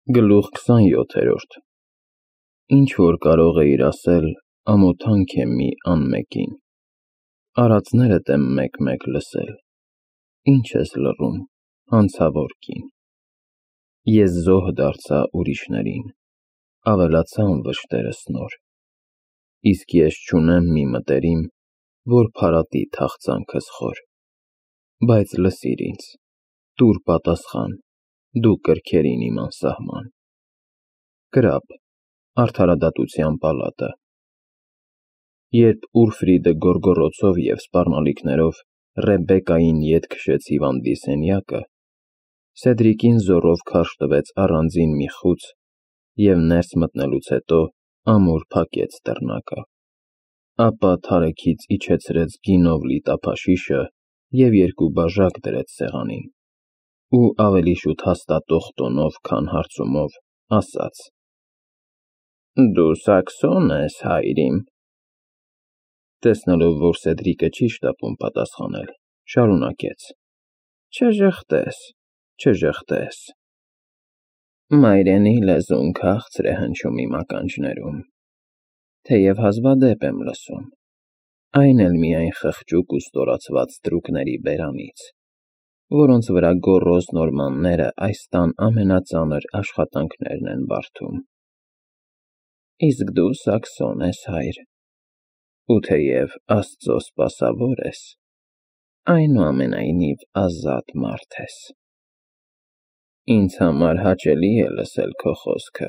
Գլուխ 27 Ինչ որ կարող էիր ասել, ամոթանք է մի անմեկին, արածներդ եմ մեկ-մեկ լսել, ինչ ես լռում, հանցավոր կին, ես զոհ դարձա ուրիշներին, ավելացան վշտերս նոր, իսկ ես չունեմ մի մտերիմ, որ փարատի թախծանքս խոր, բայց լսիր ինձ, տուր պատասխան, դու կրքերին իմ անսահման, կրապ, արդարադատության պալատը, երբ Ուրֆրիդը գոռգոռոցով և սպառնալիքներով Ռեբեկային ետ քշեց հիվանդի սենյակը, Սեդրիկին զոռով քարշ տվեց առանձին մի խուց և ներս մտնելուց հետո ամուր փակեց դռնակը, ապա թարեքից իջեցրեց գինով լի տափաշիշը և երկու բաժակ դրեց սեղանին ու ավելի շուտ հաստատող տոնով, քան հարցումով, ասաց. Դու Սաքսոն ես, հայր իմ: Տեսնելով, որ Սեդրիկը չի շտապում պատասխանել, շարունակեց. Չժխտես, չժխտես: Մայրենի լեզուն քաղցր է հնչում իմ ականջներում, թեև հազվադեպ եմ լսում, այն էլ միայն խղճուկ ու ստորացված ստրուկների բերանից, որոնց վրա գոռոզ նորմանները այս տան ամենածանր աշխատանքներն են բարդում: Իսկ դու Սաքսոն ես, հայր, ու թեև Աստծո սպասավոր ես, այնուամենայնիվ ազատ մարդ ես: Ինձ համար հաճելի է լսել քո խոսքը: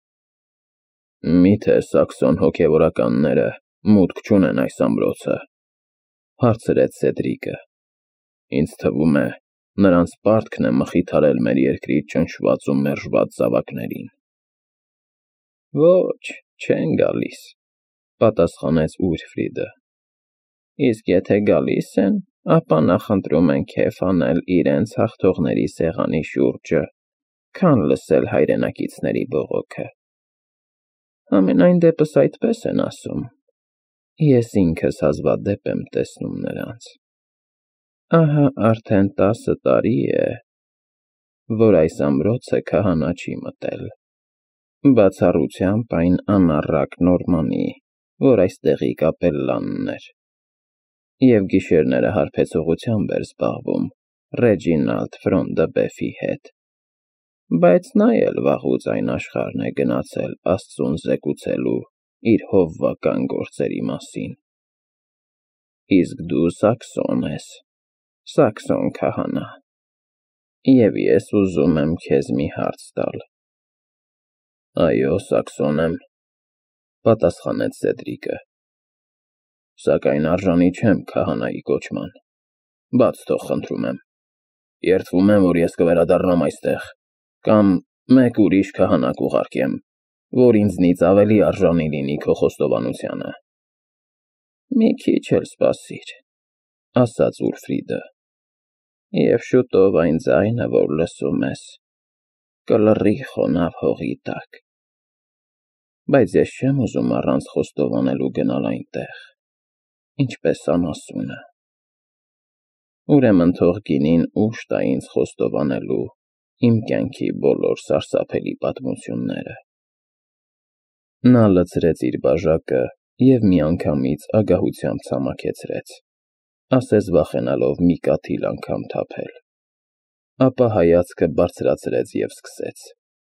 Մի՞թե Սաքսոն հոգևորականները մուտք չունեն այս ամրոցը, հարցրեց Սեդրիկը: Ինձ թվում է, նրանց պարտքն է մխիթարել մեր երկրի ճնշված ու մերժված զավակներին: Ոչ, չեն գալիս, պատասխանեց Ուրֆրիդը: Իսկ եթե գալիս են, ապա նախընտրում են քեֆ անել իրենց հաղթողների սեղանի շուրջը, քան լսել հայրենակիցների բողոքը: Համենայն դեպս այդպես են ասում, ես ինքս հազվադեպ եմ տեսնում նրանց: Ահա արդեն 10 տարի է, որ այս ամրոցը քահանա չի մտել, բացառությամբ այն անառակ նորմանի, որ այստեղի կապելլանն էր, և գիշերները հարբեցողությամբ էր զբաղվում Ռեջինալդ Ֆրոնդըբեֆի հետ, բայց նա էլ վաղուց այն աշխարհն է գնացել Աստծուն զեկուցելու իր հովվական գործերի մասին: Իսկ դու Սաքսոն ես, Սաքսոն քահանա, և ես ուզում եմ քեզ մի հարց տալ: Այո, Սաքսոն եմ, պատասխանեց Սեդրիկը, սակայն արժանի չեմ քահանայի կոչման: Բաց թող, խնդրում եմ, երդվում եմ, որ ես կվերադառնամ այստեղ, կամ մեկ ուրիշ քահանա կուղարկեմ, որ ինձնից ավելի արժանի լինի քո խոստովանությանը: Մի քիչ էլ սպասիր, ասաց Ուրֆրիդը, և շուտով այն ձայնը, որ լսում ես, կլռի խոնավ հողի տակ: Բայց ես չեմ ուզում առանց խոստովանելու գնալ այնտեղ, ինչպես անասունը: Ուրեմն թող գինին ուժ տա ինձ խոստովանելու իմ կյանքի բոլոր սարսափելի պատմությունները: Նա լցրեց իր բաժակը և միանգամից ագահությամբ ցամաքեցրեց, ասես վախենալով մի կաթիլ անգամ թափել, ապա հայացքը բարձրացրեց և սկսեց.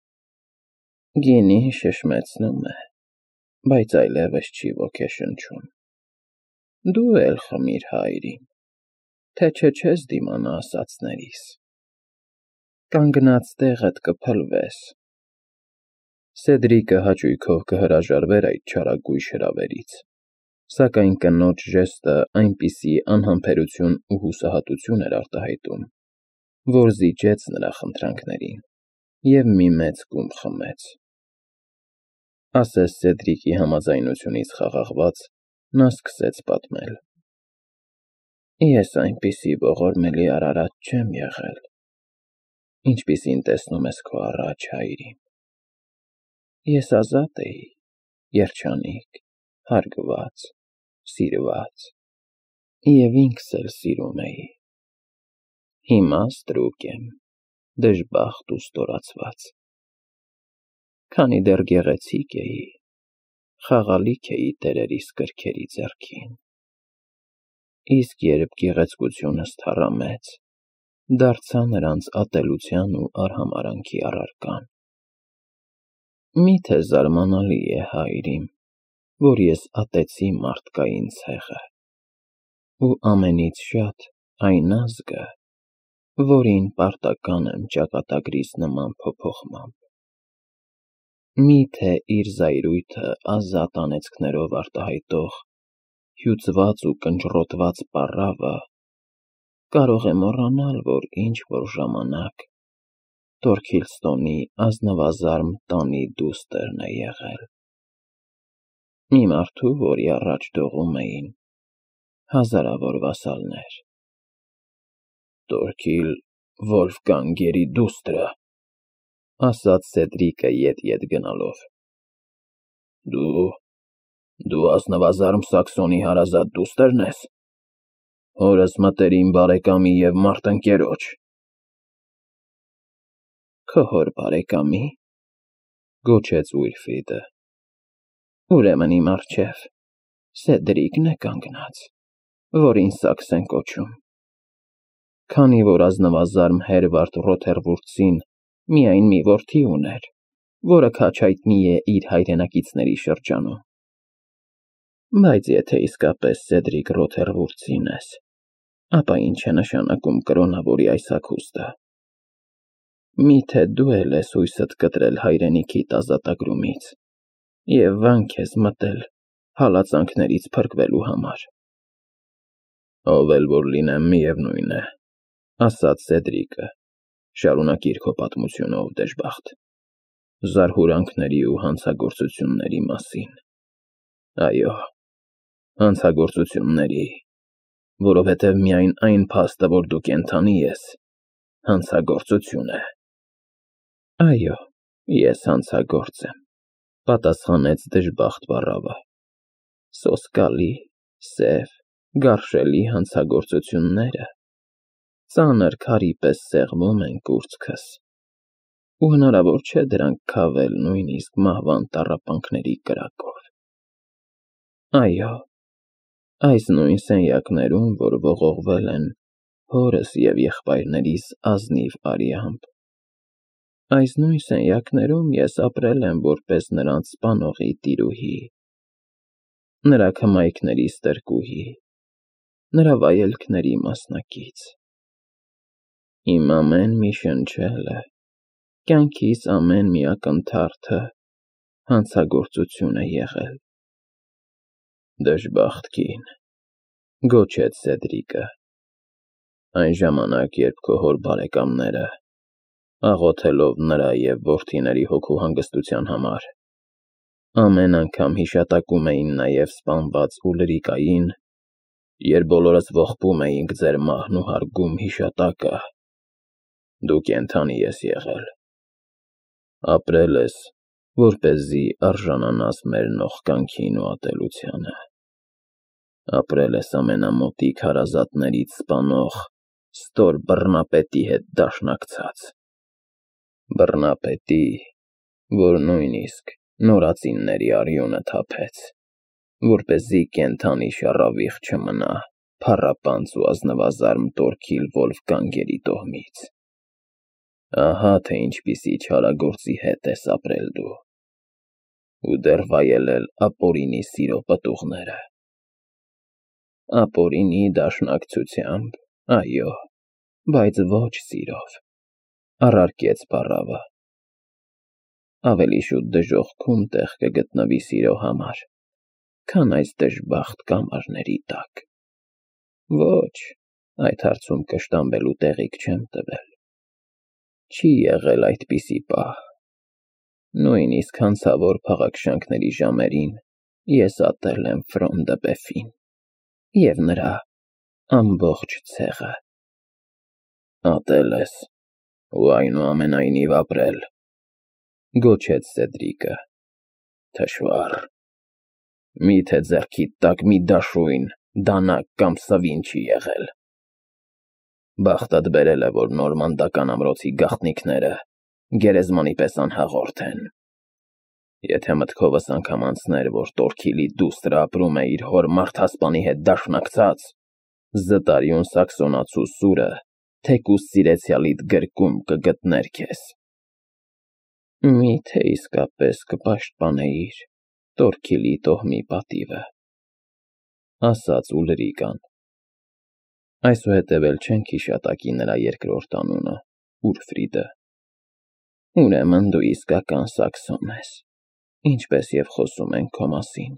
Գինին շշմեցնում է, բայց այլևս չի ոգեշնչում: Դու էլ խմիր, հայր իմ, թե չես դիմանա ասածներիս: Կանգնած տեղդ կփլվես: Սեդրիկը հաճույքով կհրաժարվեր այդ չարագույժ հրավերից, սակայն կնոջ ժեստը այնպիսի անհամբերություն ու հուսահատություն էր արտահայտում, որ զիջեց նրա խնդրանքներին և մի մեծ կում խմեց: Ասես Սեդրիկի համաձայնությունից խաղաղված, նա սկսեց պատմել. Ես այնպիսի ողորմելի արարած չեմ եղել, ինչպիսին տեսնում ես քո առաջ, հայր իմ: Ես ազատ էի, երջանիկ, հարգված, սիրված և ինքս էլ սիրում էի: Հիմա ստրուկ եմ, դժբախտ ու ստորացված: քանի դեռ գեղեցիկ էի, խաղալիք էի տերերիս կրքերի ձեռքին, իսկ երբ գեղեցկությունս թառամեց, դարձա նրանց ատելության ու արհամարանքի առարկան։ Միթե զարմանալի է, հայր իմ, որ ես ատեցի մարդկային ցեղը, ու ամենից շատ այն ազգը, որին պարտական եմ ճակատագրիս նման փոփոխմամբ։ Միթե իր զայրույթը ազատ անեծքներով արտահայտող, հյուծված ու կնճռոտված պառավը կարող է մոռանալ, որ ինչ-որ ժամանակ Թորքիլստոնի ազնվազարմ տանի դուստրն է եղել։ Մի մարդու, որի առաջ դողում էին հազարավոր վասալներ։ Թորքիլ Վոլֆգանգերի դուստրը, ասաց Սեդրիկը ետ-ետ գնալով։ Դու ազնվազարմ Սաքսոնի հարազատ դուստրն ես, հորս մտերիմ բարեկամի և մարտնկերոջ։ Քո հոր բարեկամի, գոչեց Ուիլֆրիդը, ուրեմն իմ առջև Սեդրիկն է կանգնած, որին Սաքս են կոչում, քանի որ ազնվազարմ Հերվարդ Ռոթերվուրդսին միայն մի որդի ուներ, որը քաջ հայտնի է իր հայրենակիցների շրջանում։ Բայց եթե իսկապես Սեդրիկ Ռոթերվուրդսին ես, ապա ինչ է նշանակում կրոնավորի այս հագուստը։ Միթե դու էլ ես հույսդ կտրել հայրենիքիդ ազատագրումից և վանք ես մտել հալածանքներից փրկվելու համար։ Ով էլ որ լինեմ, միևնույն է, ասաց Սեդրիկը, շարունակիր քո պատմությունը, ով դժբախտ, զարհուրանքների ու հանցագործությունների մասին։ Այո, հանցագործությունների, որովհետև միայն այն փաստը, որ դու կենդանի ես, հանցագործություն է։ Այո, ես հանցագործ եմ, պատասխանեց դժբախտ պառավը։ Սոսկալի, սև, գարշելի հանցագործությունները ծանր քարի պես սեղմում են կուրծքս, ու հնարավոր չէ դրանք քավել նույնիսկ մահվան տառապանքների կրակով։ Այո, այս նույն սենյակներում, որ ողողվել են հորս և եղբայրներիս ազնիվ արյամբ, այս նույն սենյակներում ես ապրել եմ որպես նրանց սպանողի տիրուհի, նրա քմայքների ստրկուհի, նրա վայելքների մասնակից։ Իմ ամեն մի շնչելը, կյանքիս ամեն մի ակնթարթը հանցագործություն է եղել։ Դժբախտ կին, գոչեց Սեդրիկը, այն ժամանակ, երբ քո հոր բարեկամները, աղոթելով նրա և որդիների հոգու հանգստության համար, ամեն անգամ հիշատակում էին նաև սպանված Ուլրիկային, երբ բոլորս ողբում էինք ձեր մահն ու հարգում հիշատակը, դու կենդանի ես եղել, ապրել ես, որպեսզի արժանանաս մեր նողկանքին ու ատելությանը, ապրել ես ամենամոտիկ հարազատներից սպանող ստոր բռնապետի հետ դաշնակցած, բռնապետի, որ նույնիսկ նորածինների արյունը թափեց, որպեսզի կենդանի շառավիղ չմնա փառապանծ ու ազնվազարմ Թորքիլ Վոլֆգանգերի տոհմից։ Ահա թե ինչպիսի չարագործի հետ ես ապրել դու, ու դեռ վայելել ապօրինի սիրո պտուղները։ Ապօրինի դաշնակցությամբ, այո, բայց ոչ սիրով, առարկեց պառավը։ Ավելի շուտ դժոխքում տեղ կգտնվի սիրո համար, քան այս դժբախտ կամարների տակ։ Ոչ, այդ հարցում կշտամբելու տեղիք չեմ տվել։ Չի եղել այդպիսի պահ։ Նույնիսկ հանցավոր փաղաքշանքների ժամերին ես ատել եմ Ֆրոնդը Բեֆին և նրա ամբողջ ցեղը։ Ատել ես ու այնուամենայնիվ ապրել, գոչեց Սեդրիկը, թշվառ, միթե ձեռքիդ տակ մի դաշույն, դանակ կամ սվին չի եղել։ Բախտդ բերել է, որ նորմանդական ամրոցի գաղտնիքները գերեզմանի պես անհաղորդ են։ Եթե մտքովս անգամ անցներ, որ Տորքիլի դուստրը ապրում է իր հոր մարդասպանի հետ դաշնակցած, զտարյուն սաքսոնացու սուրը թեկուզ սիրեցյալիդ գրկում կգտներ քեզ։ Միթե իսկապես կպաշտպանեիր Տորքիլի տոհմի պատիվը, ասաց Ուլրիկան։ Այսուհետև էլ չենք հիշատակի նրա երկրորդ անունը, Ուրֆրիդը։ Ուրեմն դու իսկական սաքսոն ես, ինչպես և խոսում են քո մասին։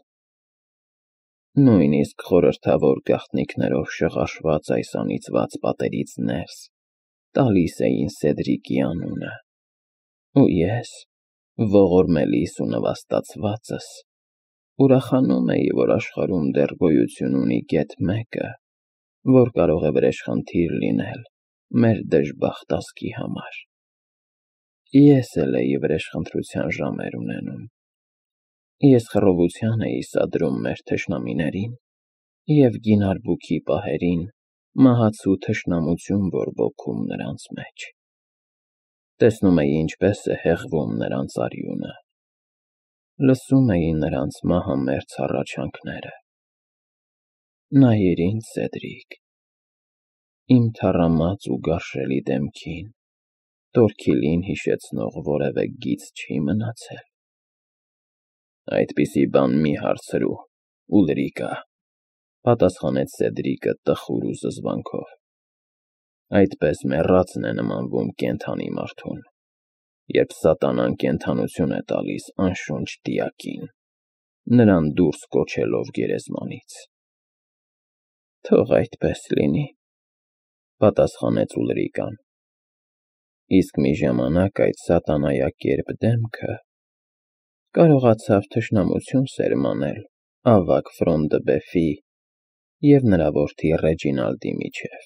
Նույնիսկ խորհրդավոր գաղտնիքներով շղաշված այս անիծված պատերից ներս տալիս էին Սեդրիկի անունը, ու ես, ողորմելիս ու նվաստացվածս, ուրախանում էի, որ աշխարհում դեռ գոյություն ունի գեթ մեկը, որ կարող է վրեժխնդիր լինել մեր դժբախտ ազգի համար։ Ես էլ էի վրեժխնդրության ժամեր ունենում։ Ես խռովության էի սադրում մեր թշնամիներին և գինարբուքի պահերին մահացու թշնամություն բորբոքում նրանց մեջ։ Տեսնում էի, ինչպես է հեղվում նրանց արյունը, լսում էի նրանց մահամերձ հառաչանքները։ Նայիր ինձ, Սեդրիկ, իմ թառամած ու գարշելի դեմքին Տորքիլին հիշեցնող որևէ գիծ չի մնացել։ Այդպիսի բան մի հարցրու, Ուլրիկա, պատասխանեց Սեդրիկը տխուր ու զզվանքով։ Այդպես մեռածն է նմանվում կենդանի մարդուն, երբ սատանան կենդանություն է տալիս անշունչ դիակին, նրան դուրս կոչելով գերեզմանից։ Թող այդպես լինի, պատասխանեց Ուլրիկան։ Իսկ մի ժամանակ այդ սատանայակերպ դեմքը կարողացավ թշնամություն սերմանել ավագ Ֆրոնդբեֆի և նրա որդի Ռեջինալդի միջև։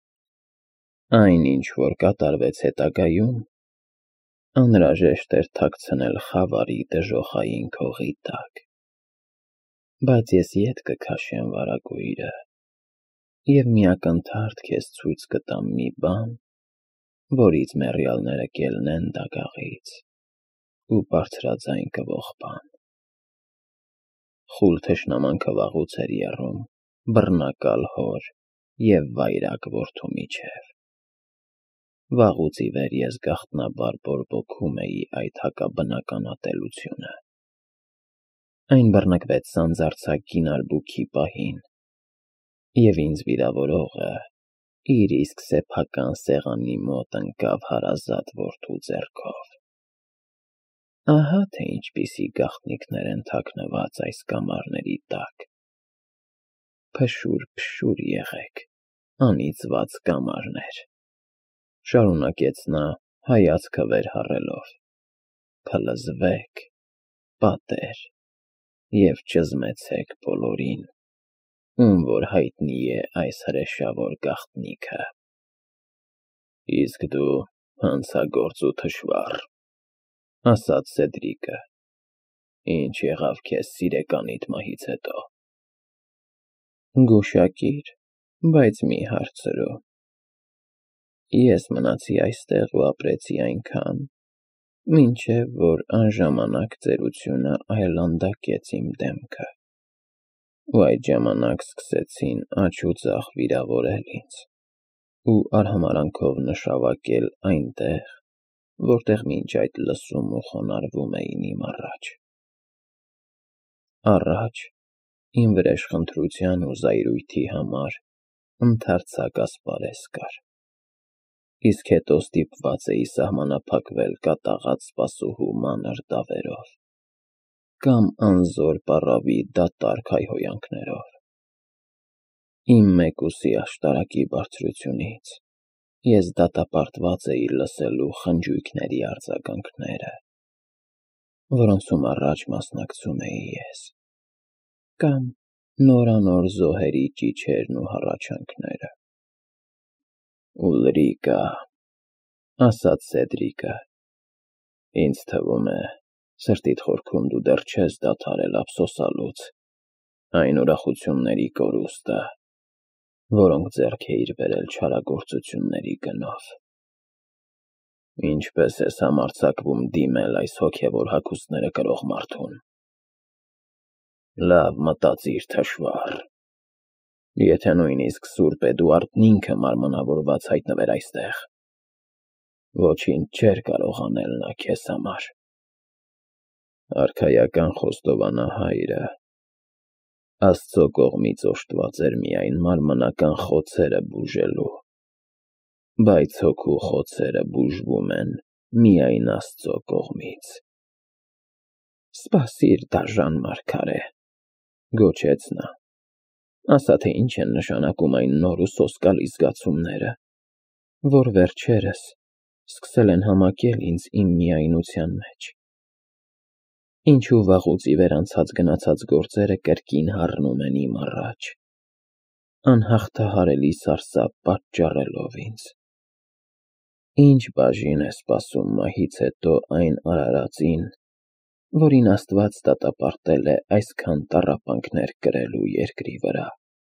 Այն, ինչ որ կատարվեց հետագայում, անհրաժեշտ էր թաքցնել խավարի դժոխային քողի տակ։ Բայց ես ետ կքաշեմ վարագույրը և մի ակնթարթ քեզ ցույց կտամ մի բան, որից մեռյալները կելնեն դագաղից ու բարձրաձայն կողբան։ Խուլ թշնամանքը վաղուց էր եռում բռնակալ հոր և վայրագ որդու միջև։ Վաղուց ի վեր ես գաղտնաբար բորբոքում էի այդ հակաբնական ատելությունը։ Այն բռնկվեց սանձարձակ գինարբուքի պահին, և ինձ վիրավորողը իր իսկ սեփական սեղանի մոտ ընկավ հարազատ որդու ձեռքով։ Ահա թե ինչպիսի գաղտնիքներ են թաքնված այս կամարների տակ։ Փշուր եղեք, անիծված կամարներ, շարունակեց նա հայացքը վեր հառելով, փլզվեք, պատեր և չզմեցեք բոլորին, ում որ հայտնի է այս հրեշավոր գաղտնիքը։ Իսկ դու հանցագործ ու թշվառ, ասաց Սեդրիկը, ինչ եղավ քեզ սիրեկանիդ մահից հետո։ Գուշակիր, բայց մի հարցրու։ Ես մնացի այստեղ ու ապրեցի այնքան, մինչև որ անժամանակ ծերությունը այլանդակեց իմ դեմքը, ու այդ ժամանակ սկսեցին աջ ու ձախ վիրավորել ինձ ու արհամարհանքով նշավակել այնտեղ, որտեղ մինչ այդ լսում ու խոնարհվում էին իմ առաջ։ Առաջ իմ վրեժխնդրության ու զայրույթի համար ընդարձակ ասպարեզ կար, իսկ հետո ստիպված էի սահմանափակվել կատաղած սպասուհու մանր դավերով կամ անզոր պառավի դատարկ հայհոյանքներով։ Իմ մեկուսի աշտարակի բարձրությունից ես դատապարտված էի լսելու խնջույքների արձագանքները, որոնցում առաջ մասնակցում էի ես, կամ նորանոր զոհերի ճիչերն ու հառաչանքները։ Ուլրիկա, ասաց Սեդրիկը, ինձ թվում է, սրտիդ խորքում դու դեռ չես դադարել ափսոսալուց այն ուրախությունների կորուստը, որոնք ձեռք էիր բերել չարագործությունների գնով։ Ինչպես ես համարձակվում դիմել այս հոգևոր հագուստները կրող մարդուն։ Լավ մտածիր, թշվառ։ Եթե նույնիսկ Սուրբ Էդուարդն ինքը մարմնավորված հայտնվեր այստեղ, ոչինչ չէր կարող անել նա քեզ համար։ Արքայական խոստովանահայրը Աստծո կողմից օժտված էր միայն մարմնական խոցերը բուժելու, բայց հոգու խոցերը բուժվում են միայն Աստծո կողմից։ Սպասիր, դաժան մարգարե, գոչեց նա, ասա թե ինչ են նշանակում այն նոր ու սոսկալի զգացումները, որ վերջերս սկսել են համակել ինձ իմ միայնության մեջ։ Ինչու վաղուց ի վեր անցած գնացած գործերը կրկին հառնում են իմ առաջ, անհաղթահարելի սարսափ պատճառելով ինձ։ Ինչ բաժին է սպասում մահից հետո այն արարածին, որին Աստված դատապարտել է այսքան տառապանքներ կրելու երկրի վրա։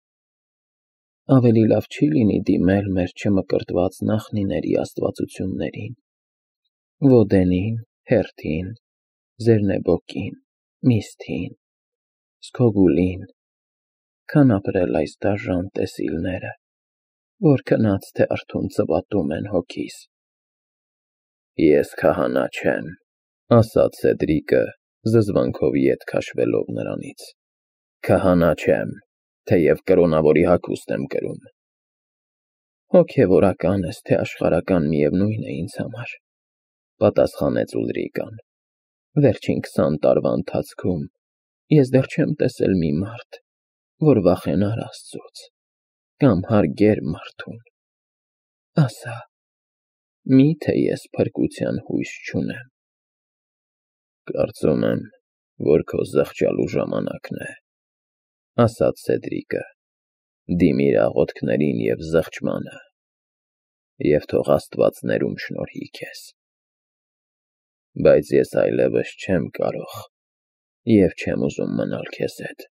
Ավելի լավ չի լինի դիմել մեր չմկրտված նախնիների աստվածություններին, Ոդենին, Հերթին, Զերնեբոկին, Միսթին, Սկոգուլին, քան ապրել այս դաժան տեսիլները, որ քնած թե արթուն ծվատում են հոգիս։ Ես քահանա չեմ, ասաց Սեդրիկը, զզվանքով ետ քաշվելով նրանից։ Քահանա չեմ, թեև կրոնավորի հագուստ եմ կրում։ Հոգևորական ես, թե աշխարհական միևնույն է ինձ համար, պատասխանեց Ուլրիկան։ Վերջին 20 տարվա ընթացքում ես դեռ չեմ տեսել մի մարդ, որ վախենար Աստծուց, կամ հարգեր մարդուն։ Ասա, միթե ես փրկության հույս չունեմ։ Կարծում եմ, որ քո զղջալու ժամանակն է, ասաց Սեդրիկը, դիմիր աղոթքներին և զղջմանը, և թող Աստված ներում շնորհի քեզ։ Բայց ես այլևս չեմ կարող և չեմ ուզում մնալ քեզ հետ։